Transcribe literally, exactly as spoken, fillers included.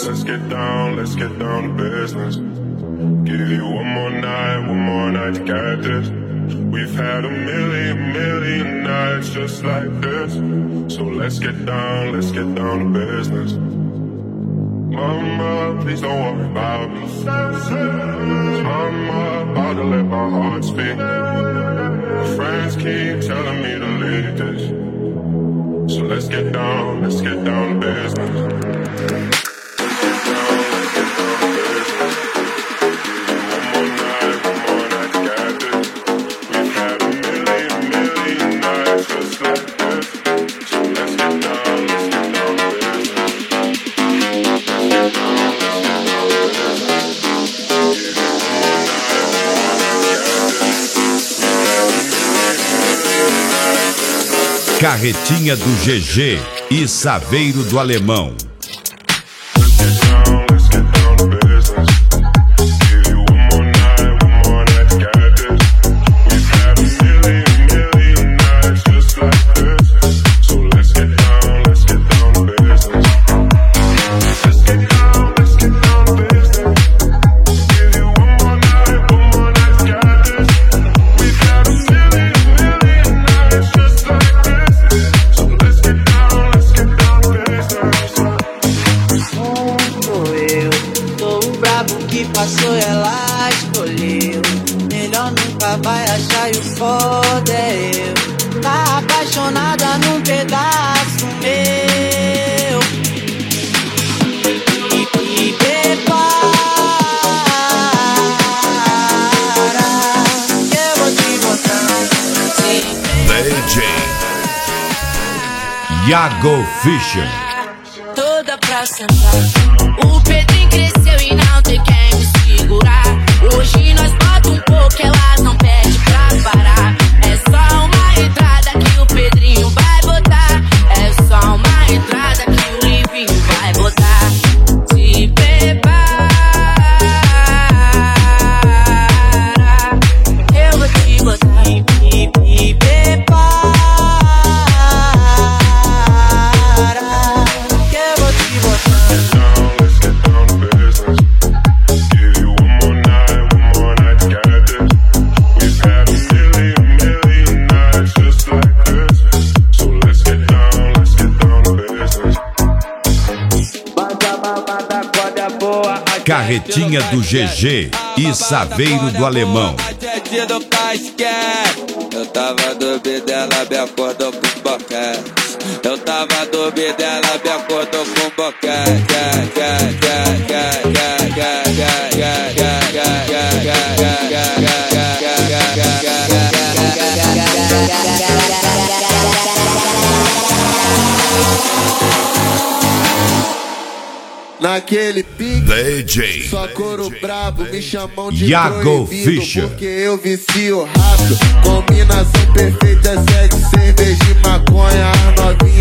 Let's get down, let's get down to business. Give you one more night, one more night to get this. We've had a million, million nights just like this. So let's get down, let's get down to business. Mama, please don't worry about me. I'm about to let my heart speak. My friends keep telling me to leave this. So let's get down, let's get down to business. Carretinha do G G e Saveiro do Alemão. Passou, ela escolheu. Melhor nunca vai achar, e o foda é eu. Tá apaixonada num pedaço meu. E, e prepara, que eu vou te botar. D J Iago Fischer. Toda pra sentar. O Pedrinho cresceu e não tem quem me segurar. Hoje nós bota um pouco, elas não pedem pra parar. É só uma entrada que o Pedrinho vai botar. É só uma entrada que o Livinho vai botar. Se prepara, eu vou te botar. E, e, e prepara, que eu vou te botar. Carretinha do G G e Saveiro do Alemão. Eu tava dormindo, ela me acordou com boquete. Eu tava dormindo, ela me acordou com boquete. Naquele pique, D J só couro brabo, me chamam de Iago proibido, Fischer. porque eu vicio rápido. Combinação perfeita, sexo, cerveja e maconha. As novinhas